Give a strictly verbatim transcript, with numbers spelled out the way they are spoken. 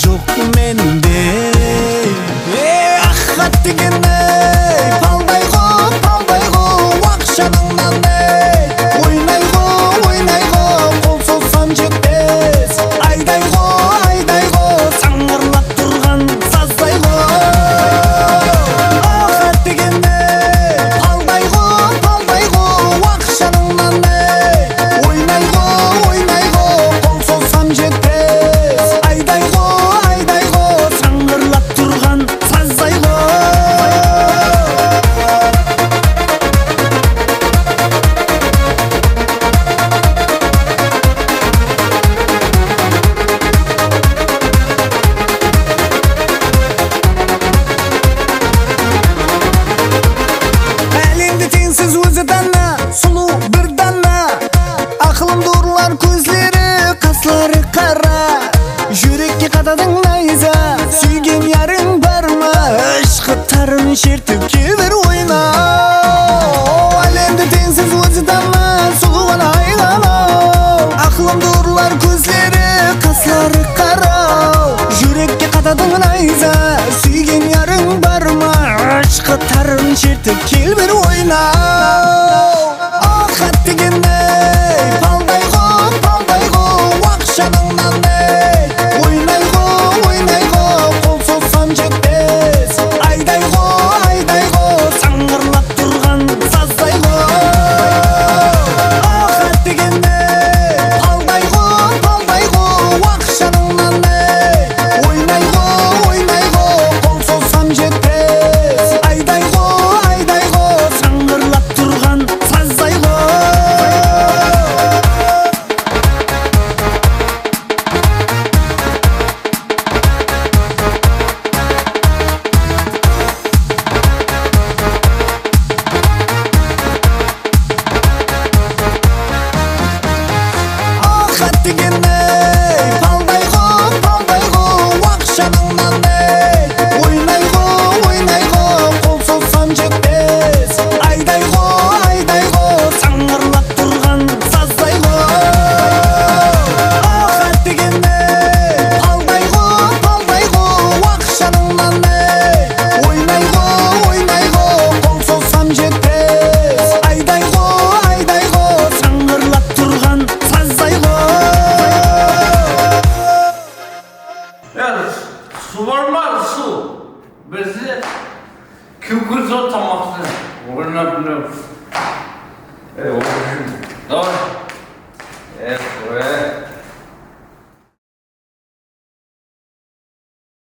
жоқ менде. Аққат дегенней палдай ғо, палдай ғо, ақшаныңнан ей. Ойнай ғо, ойнай ғо, қол созсам жетпес. Айдай ғо, айдай ғо, саңғырлап тұрған саздай ғо. Аққат дегеней палдай ғо, палдай ғо, ақшаныңнан ей. Ойнай ғо, ойнай ғо, қол созсам жетпес. Айдай ғо, айдай ғо, саңғырлап тұрған саздай ғо. Әлемде теңсіз өзі дана, сұлу бір дана. Ақылымды ұрлар көзлері, қаслары қара. Жүрекке қададың найза, сүйген ярың бар ма? Ішқыттарын шертіп келер ойна. Әлемде теңсіз өзі дана, сұлу ғана айғана. Ақылымды ұрлар көзлері, қаслары қара. Жүрекке қададың найза, сүйген ярың бар ма? Ішқыттарын шертіп келер ойна. Аққат дегеней палдай ғо, палдай ғо, ақшаныңнан ей. Ойнай ғо, ойнай ғо, қол созсам жетпес. Айдай ғо, айдай ғо, саңғырлап тұрған саздай ғо. Аққат дегеней палдай ғо, палдай ғо, ақшаныңнан ей. Ойнай ғо, ойнай ғо, қол созсам жетпес. Айдай ғо, айдай ғо, саңғырлап тұрған саздай ғо. Аққат дегеней палдай ғо, палдай ғо, ақшаныңнан ей. Ойнай ғо, ойнай ғо, қол созсам жетпес. Айдай ғо, айдай ғо, саңғырлап тұрған саздай ғо. Аққат дегеней палдай ғо, палдай ғо, ақшаныңнан ей. Ойнай ғо, ойнай ғо, қол созсам жетпес. Айдай ғо, айдай ғо, саңғырлап тұрған саздай ғо. Su var mı? Su. Bizi kim kırsa tamamsın. Oynayabiliyor. Evet, oynayabiliyor. Doğru. Evet, evet.